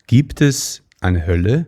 Gibt es eine Hölle?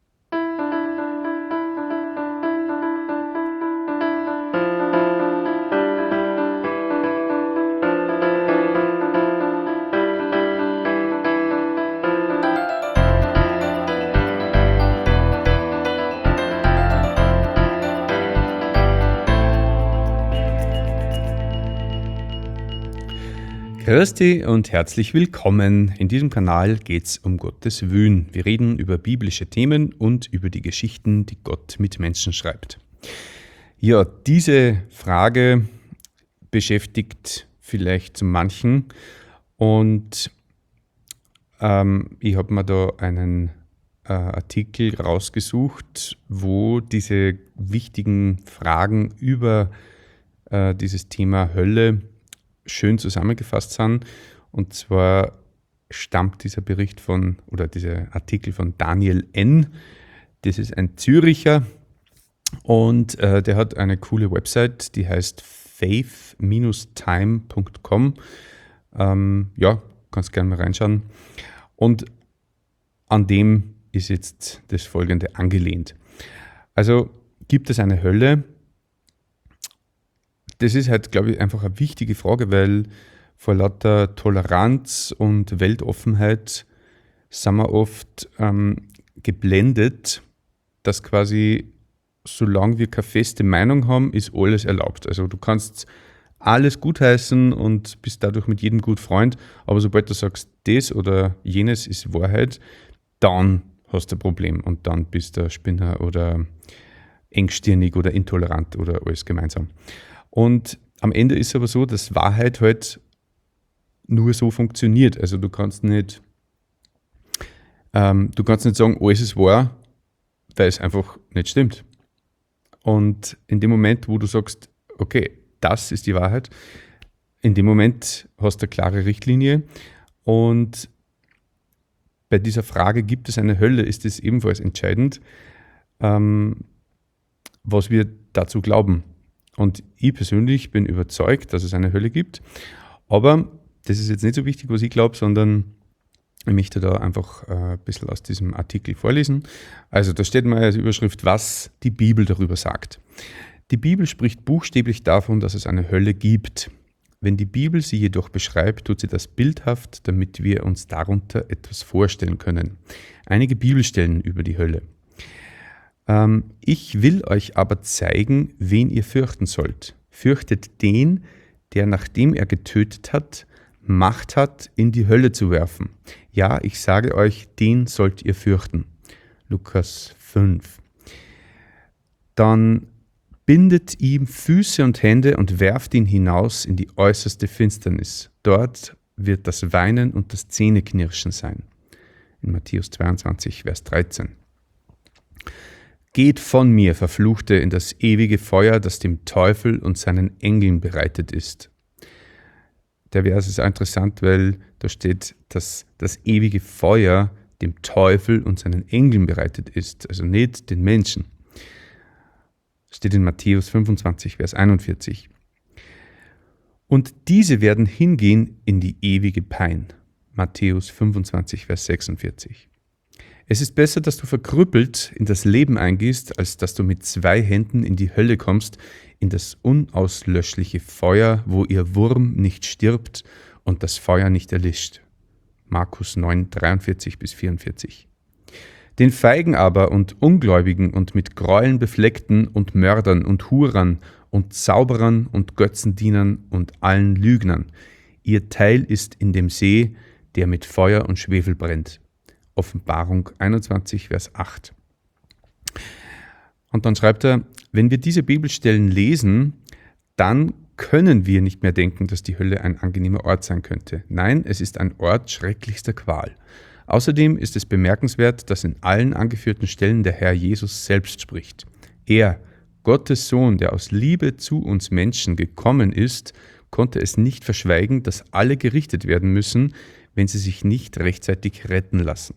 Grüß dich und herzlich willkommen. In diesem Kanal geht es um Gottes Willen. Wir reden über biblische Themen und über die Geschichten, die Gott mit Menschen schreibt. Ja, diese Frage beschäftigt vielleicht zu manchen und ich habe mir da einen Artikel rausgesucht, wo diese wichtigen Fragen über dieses Thema Hölle schön zusammengefasst sind. Und zwar stammt dieser dieser Artikel von Daniel N. Das ist ein Züricher und der hat eine coole Website, die heißt faith-time.com. Ja, kannst gerne mal reinschauen. Und an dem ist jetzt das Folgende angelehnt. Also gibt es eine Hölle? Das ist halt, glaube ich, einfach eine wichtige Frage, weil vor lauter Toleranz und Weltoffenheit sind wir oft geblendet, dass quasi, solange wir keine feste Meinung haben, ist alles erlaubt. Also du kannst alles gutheißen und bist dadurch mit jedem gut Freund, aber sobald du sagst, das oder jenes ist Wahrheit, dann hast du ein Problem und dann bist du ein Spinner oder engstirnig oder intolerant oder alles gemeinsam. Und am Ende ist es aber so, dass Wahrheit halt nur so funktioniert. Also du kannst nicht sagen, alles ist wahr, weil es einfach nicht stimmt. Und in dem Moment, wo du sagst, okay, das ist die Wahrheit, in dem Moment hast du eine klare Richtlinie. Und bei dieser Frage, gibt es eine Hölle, ist es ebenfalls entscheidend, was wir dazu glauben. Und ich persönlich bin überzeugt, dass es eine Hölle gibt. Aber das ist jetzt nicht so wichtig, was ich glaube, sondern ich möchte da einfach ein bisschen aus diesem Artikel vorlesen. Also da steht mal als Überschrift, was die Bibel darüber sagt. Die Bibel spricht buchstäblich davon, dass es eine Hölle gibt. Wenn die Bibel sie jedoch beschreibt, tut sie das bildhaft, damit wir uns darunter etwas vorstellen können. Einige Bibelstellen über die Hölle. Ich will euch aber zeigen, wen ihr fürchten sollt. Fürchtet den, der, nachdem er getötet hat, Macht hat, in die Hölle zu werfen. Ja, ich sage euch, den sollt ihr fürchten. Lukas 5. Dann bindet ihm Füße und Hände und werft ihn hinaus in die äußerste Finsternis. Dort wird das Weinen und das Zähneknirschen sein. In Matthäus 22, Vers 13. Geht von mir, Verfluchte, in das ewige Feuer, das dem Teufel und seinen Engeln bereitet ist. Der Vers ist interessant, weil da steht, dass das ewige Feuer dem Teufel und seinen Engeln bereitet ist, also nicht den Menschen. Das steht in Matthäus 25, Vers 41. Und diese werden hingehen in die ewige Pein. Matthäus 25, Vers 46. Es ist besser, dass du verkrüppelt in das Leben eingehst, als dass du mit 2 Händen in die Hölle kommst, in das unauslöschliche Feuer, wo ihr Wurm nicht stirbt und das Feuer nicht erlischt. Markus 9, 43-44. Den Feigen aber und Ungläubigen und mit Gräueln befleckten und Mördern und Hurern und Zauberern und Götzendienern und allen Lügnern, ihr Teil ist in dem See, der mit Feuer und Schwefel brennt. Offenbarung 21, Vers 8. Und dann schreibt er, wenn wir diese Bibelstellen lesen, dann können wir nicht mehr denken, dass die Hölle ein angenehmer Ort sein könnte. Nein, es ist ein Ort schrecklichster Qual. Außerdem ist es bemerkenswert, dass in allen angeführten Stellen der Herr Jesus selbst spricht. Er, Gottes Sohn, der aus Liebe zu uns Menschen gekommen ist, konnte es nicht verschweigen, dass alle gerichtet werden müssen, wenn sie sich nicht rechtzeitig retten lassen.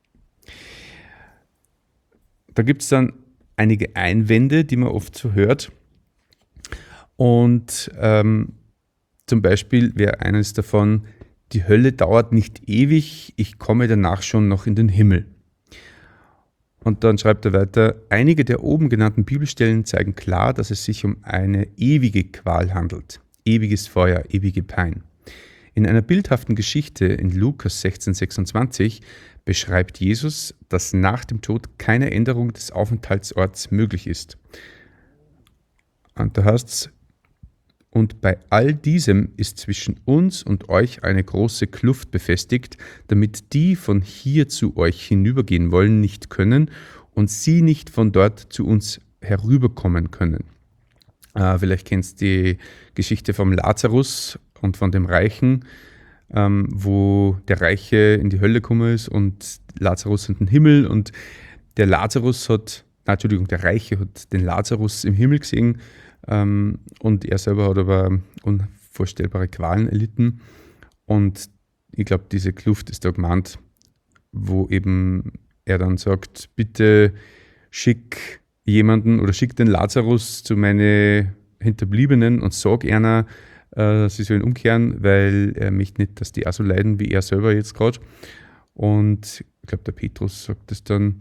Da gibt es dann einige Einwände, die man oft so hört. Und zum Beispiel wäre eines davon, die Hölle dauert nicht ewig, ich komme danach schon noch in den Himmel. Und dann schreibt er weiter, einige der oben genannten Bibelstellen zeigen klar, dass es sich um eine ewige Qual handelt. Ewiges Feuer, ewige Pein. In einer bildhaften Geschichte in Lukas 16,26 beschreibt Jesus, dass nach dem Tod keine Änderung des Aufenthaltsorts möglich ist. Und da heißt es, und bei all diesem ist zwischen uns und euch eine große Kluft befestigt, damit die von hier zu euch hinübergehen wollen, nicht können und sie nicht von dort zu uns herüberkommen können. Vielleicht kennst du die Geschichte vom Lazarus und von dem Reichen, wo der Reiche in die Hölle gekommen ist und Lazarus in den Himmel. Und der Reiche hat den Lazarus im Himmel gesehen, und er selber hat aber unvorstellbare Qualen erlitten. Und ich glaube, diese Kluft ist da gemeint, wo eben er dann sagt, bitte schick jemanden oder schick den Lazarus zu meinen Hinterbliebenen und sag einer, sie sollen umkehren, weil er möchte nicht, dass die auch so leiden wie er selber jetzt gerade. Und ich glaube, der Petrus sagt das dann,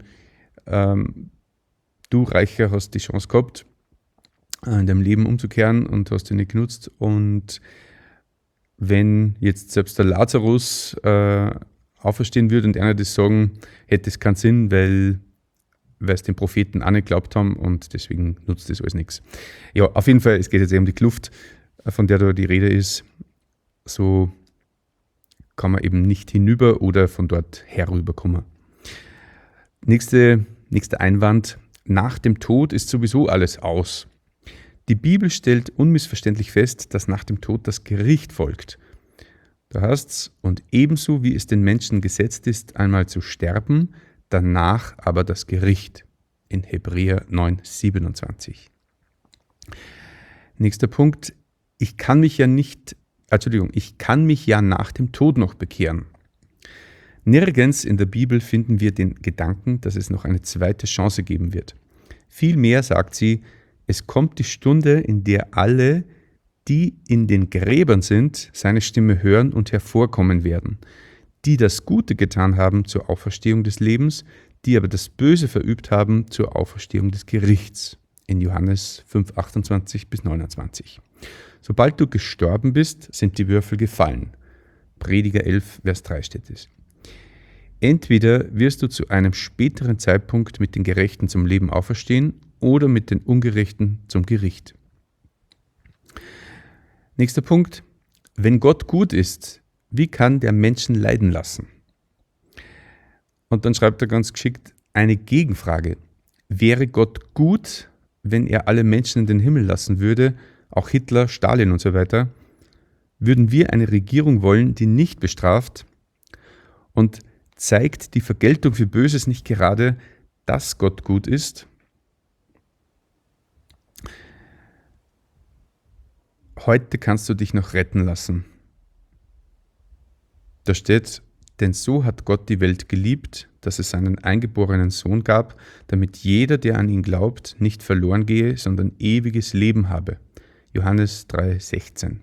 du Reicher hast die Chance gehabt, in deinem Leben umzukehren und hast ihn nicht genutzt. Und wenn jetzt selbst der Lazarus auferstehen würde und einer das sagen, hätte es keinen Sinn, weil es den Propheten auch nicht geglaubt haben und deswegen nutzt das alles nichts. Ja, auf jeden Fall, es geht jetzt um die Kluft, von der da die Rede ist. So kann man eben nicht hinüber oder von dort herüberkommen. Nächster Einwand, nach dem Tod ist sowieso alles aus. Die Bibel stellt unmissverständlich fest, dass nach dem Tod das Gericht folgt. Da heißt es, und ebenso wie es den Menschen gesetzt ist, einmal zu sterben, danach aber das Gericht. In Hebräer 9,27. Nächster Punkt, ich kann mich ja nach dem Tod noch bekehren. Nirgends in der Bibel finden wir den Gedanken, dass es noch eine zweite Chance geben wird. Vielmehr sagt sie, es kommt die Stunde, in der alle, die in den Gräbern sind, seine Stimme hören und hervorkommen werden. Die das Gute getan haben zur Auferstehung des Lebens, die aber das Böse verübt haben zur Auferstehung des Gerichts. In Johannes 5,28-29. Sobald du gestorben bist, sind die Würfel gefallen. Prediger 11, Vers 3 steht es. Entweder wirst du zu einem späteren Zeitpunkt mit den Gerechten zum Leben auferstehen oder mit den Ungerechten zum Gericht. Nächster Punkt. Wenn Gott gut ist, wie kann der Menschen leiden lassen? Und dann schreibt er ganz geschickt eine Gegenfrage. Wäre Gott gut, wenn er alle Menschen in den Himmel lassen würde, auch Hitler, Stalin und so weiter? Würden wir eine Regierung wollen, die nicht bestraft? Und zeigt die Vergeltung für Böses nicht gerade, dass Gott gut ist? Heute kannst du dich noch retten lassen. Da steht, denn so hat Gott die Welt geliebt, dass es seinen eingeborenen Sohn gab, damit jeder, der an ihn glaubt, nicht verloren gehe, sondern ewiges Leben habe. Johannes 3,16.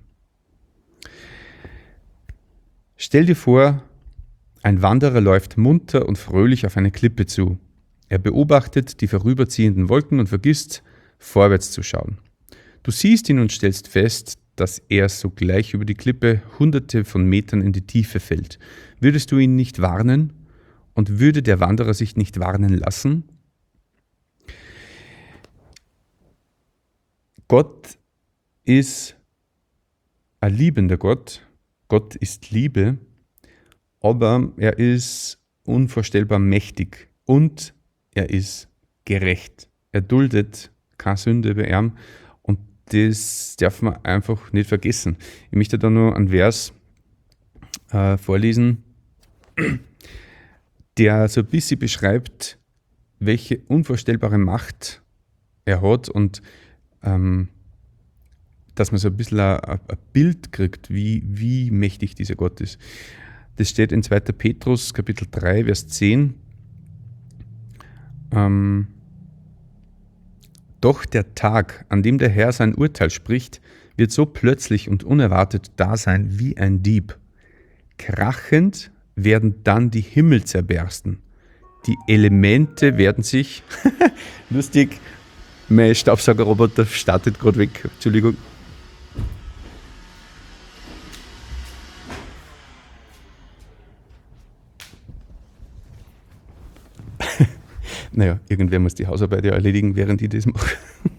Stell dir vor, ein Wanderer läuft munter und fröhlich auf eine Klippe zu. Er beobachtet die vorüberziehenden Wolken und vergisst, vorwärts zu schauen. Du siehst ihn und stellst fest, dass er sogleich über die Klippe hunderte von Metern in die Tiefe fällt. Würdest du ihn nicht warnen? Und würde der Wanderer sich nicht warnen lassen? Gott ist ein liebender Gott. Gott ist Liebe, aber er ist unvorstellbar mächtig und er ist gerecht. Er duldet keine Sünde bei ihm. Das darf man einfach nicht vergessen. Ich möchte da nur einen Vers vorlesen, der so ein bisschen beschreibt, welche unvorstellbare Macht er hat und dass man so ein bisschen ein Bild kriegt, wie mächtig dieser Gott ist. Das steht in 2. Petrus, Kapitel 3, Vers 10. Doch der Tag, an dem der Herr sein Urteil spricht, wird so plötzlich und unerwartet da sein wie ein Dieb. krachend werden dann die Himmel zerbersten. Die Elemente werden sich, lustig, mein Staubsaugerroboter startet gerade weg, Entschuldigung. Naja, irgendwer muss die Hausarbeit ja erledigen, während ich das mache.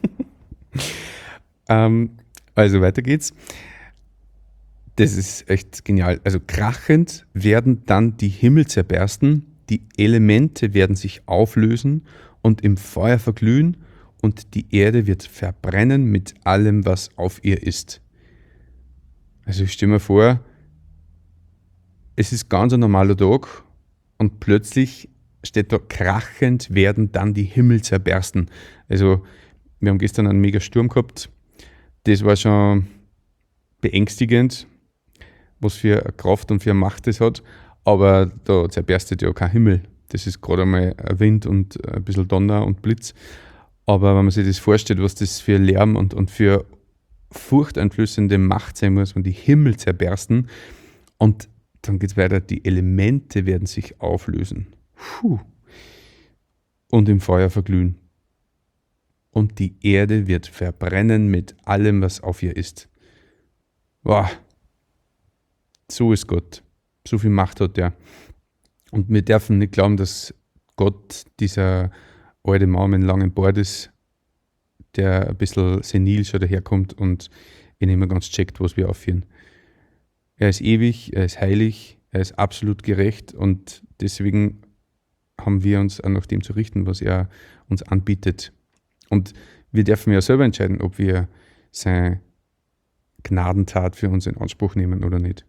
Also weiter geht's. Das ist echt genial. Also krachend werden dann die Himmel zerbersten, die Elemente werden sich auflösen und im Feuer verglühen und die Erde wird verbrennen mit allem, was auf ihr ist. Also ich stelle mir vor, es ist ganz ein normaler Tag und plötzlich steht da, krachend werden dann die Himmel zerbersten. Also wir haben gestern einen mega Sturm gehabt. Das war schon beängstigend, was für eine Kraft und für eine Macht das hat. Aber da zerberstet ja kein Himmel. Das ist gerade einmal ein Wind und ein bisschen Donner und Blitz. Aber wenn man sich das vorstellt, was das für Lärm und für furchteinflößende Macht sein muss, wenn die Himmel zerbersten. Und dann geht es weiter, die Elemente werden sich auflösen. Puh. Und im Feuer verglühen. Und die Erde wird verbrennen mit allem, was auf ihr ist. Wow. So ist Gott. So viel Macht hat er. Und wir dürfen nicht glauben, dass Gott dieser alte Mann mit einem langen Bart ist, der ein bisschen senil schon daherkommt und ihn nicht mehr ganz checkt, was wir aufführen. Er ist ewig, er ist heilig, er ist absolut gerecht und deswegen haben wir uns auch nach dem zu richten, was er uns anbietet. Und wir dürfen ja selber entscheiden, ob wir seine Gnadentat für uns in Anspruch nehmen oder nicht.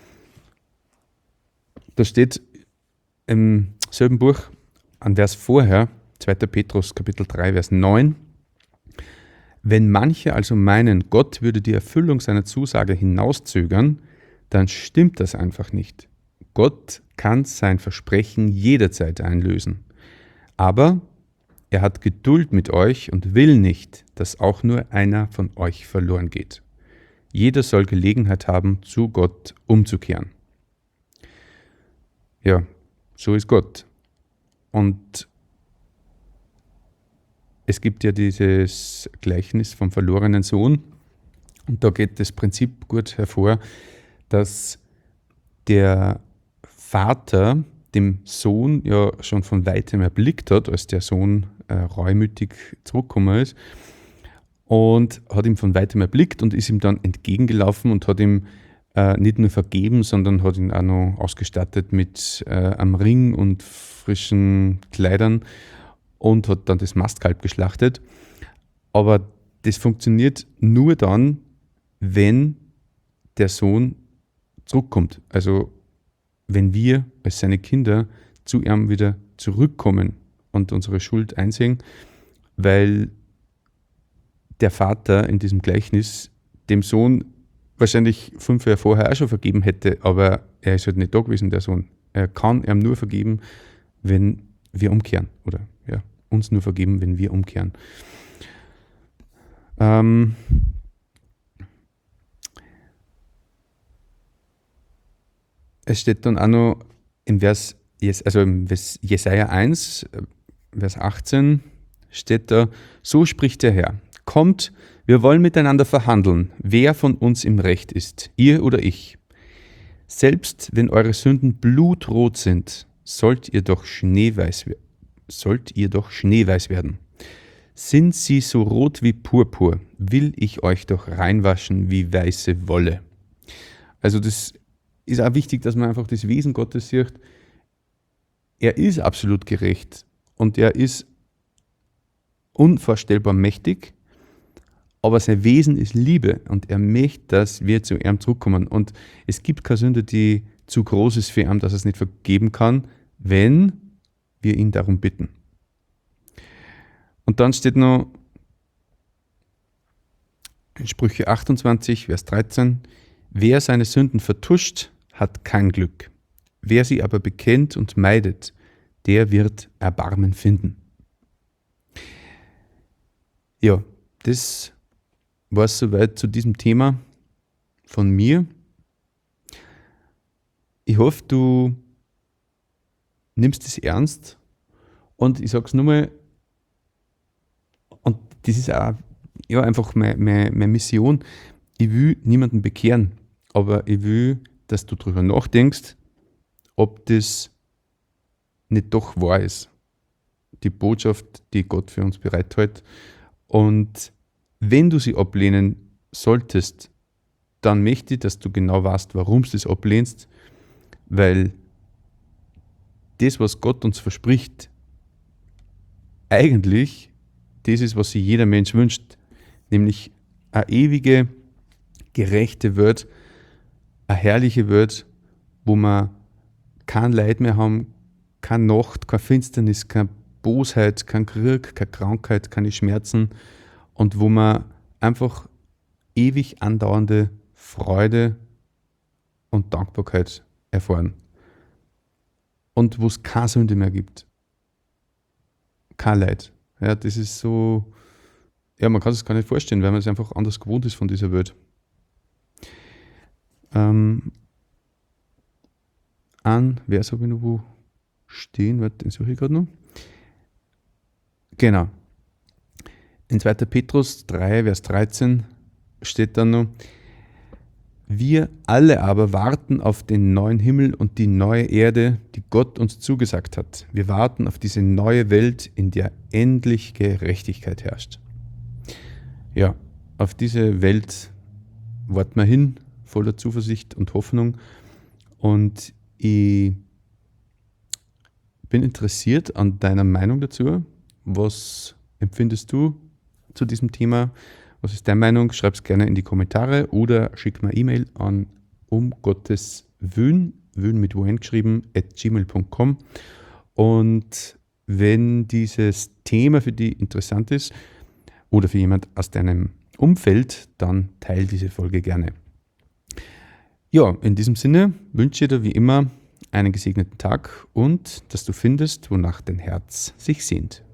Da steht im selben Buch, ein Vers vorher, 2. Petrus Kapitel 3, Vers 9, wenn manche also meinen, Gott würde die Erfüllung seiner Zusage hinauszögern, dann stimmt das einfach nicht. Gott kann sein Versprechen jederzeit einlösen. Aber er hat Geduld mit euch und will nicht, dass auch nur einer von euch verloren geht. Jeder soll Gelegenheit haben, zu Gott umzukehren. Ja, so ist Gott. Und es gibt ja dieses Gleichnis vom verlorenen Sohn. Und da geht das Prinzip gut hervor, dass der Vater dem Sohn ja schon von weitem erblickt hat, als der Sohn reumütig zurückgekommen ist, und hat ihn von weitem erblickt und ist ihm dann entgegengelaufen und hat ihm nicht nur vergeben, sondern hat ihn auch noch ausgestattet mit einem Ring und frischen Kleidern und hat dann das Mastkalb geschlachtet. Aber das funktioniert nur dann, wenn der Sohn zurückkommt. Also wenn wir als seine Kinder zu ihm wieder zurückkommen und unsere Schuld einsehen, weil der Vater in diesem Gleichnis dem Sohn wahrscheinlich 5 Jahre vorher auch schon vergeben hätte, aber er ist halt nicht da gewesen, der Sohn. Er kann ihm nur vergeben, wenn wir umkehren. Oder ja, uns nur vergeben, wenn wir umkehren. Es steht dann auch noch im Vers, also im Jesaja 1, Vers 18, steht da, so spricht der Herr, kommt, wir wollen miteinander verhandeln, wer von uns im Recht ist, ihr oder ich. Selbst wenn eure Sünden blutrot sind, sollt ihr doch schneeweiß werden. Sind sie so rot wie Purpur, will ich euch doch reinwaschen wie weiße Wolle. Also das ist auch wichtig, dass man einfach das Wesen Gottes sieht. Er ist absolut gerecht und er ist unvorstellbar mächtig, aber sein Wesen ist Liebe und er möchte, dass wir zu ihm zurückkommen. Und es gibt keine Sünde, die zu groß ist für ihn, dass er es nicht vergeben kann, wenn wir ihn darum bitten. Und dann steht noch in Sprüche 28, Vers 13, wer seine Sünden vertuscht, hat kein Glück. Wer sie aber bekennt und meidet, der wird Erbarmen finden. Ja, das war es soweit zu diesem Thema von mir. Ich hoffe, du nimmst es ernst und ich sage es nur mal, und das ist auch ja, einfach meine Mission. Ich will niemanden bekehren, aber ich will, dass du darüber nachdenkst, ob das nicht doch wahr ist. Die Botschaft, die Gott für uns bereithält. Und wenn du sie ablehnen solltest, dann möchte ich, dass du genau weißt, warum du es ablehnst, weil das, was Gott uns verspricht, eigentlich das ist, was sich jeder Mensch wünscht, nämlich eine ewige, gerechte Welt, eine herrliche Welt, wo wir kein Leid mehr haben, keine Nacht, keine Finsternis, keine Bosheit, kein Krieg, keine Krankheit, keine Schmerzen und wo wir einfach ewig andauernde Freude und Dankbarkeit erfahren. Und wo es keine Sünde mehr gibt. Kein Leid. Ja, das ist so, ja, man kann es gar nicht vorstellen, weil man es einfach anders gewohnt ist von dieser Welt. Ein Vers habe ich noch wo stehen, warte, den suche ich gerade noch. Genau. In 2. Petrus 3, Vers 13 steht dann noch: Wir alle aber warten auf den neuen Himmel und die neue Erde, die Gott uns zugesagt hat. Wir warten auf diese neue Welt, in der endlich Gerechtigkeit herrscht. Ja, auf diese Welt warten wir hin, voller Zuversicht und Hoffnung. Und ich bin interessiert an deiner Meinung dazu. Was empfindest du zu diesem Thema? Was ist deine Meinung? Schreib es gerne in die Kommentare oder schick mir E-Mail an Wün mit UN geschrieben, @gmail.com. Und wenn dieses Thema für dich interessant ist oder für jemand aus deinem Umfeld, dann teile diese Folge gerne. Ja, in diesem Sinne wünsche ich dir wie immer einen gesegneten Tag und dass du findest, wonach dein Herz sich sehnt.